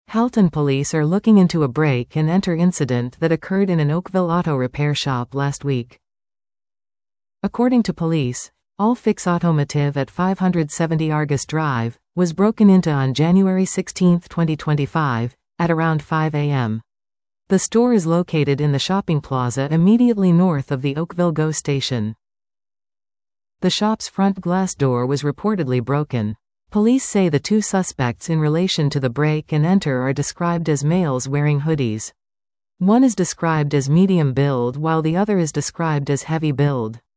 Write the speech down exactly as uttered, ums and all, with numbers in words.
Halton police are looking into a break-and-enter incident that occurred in an Oakville auto repair shop last week. According to police, All Fix Automotive at five seventy Argus Drive was broken into on January sixteenth twenty twenty-five, at around five a m The store is located in the shopping plaza immediately north of the Oakville GO station. The shop's front glass door was reportedly broken. Police say the two suspects in relation to the break and enter are described as males wearing hoodies. One is described as medium build while the other is described as heavy build.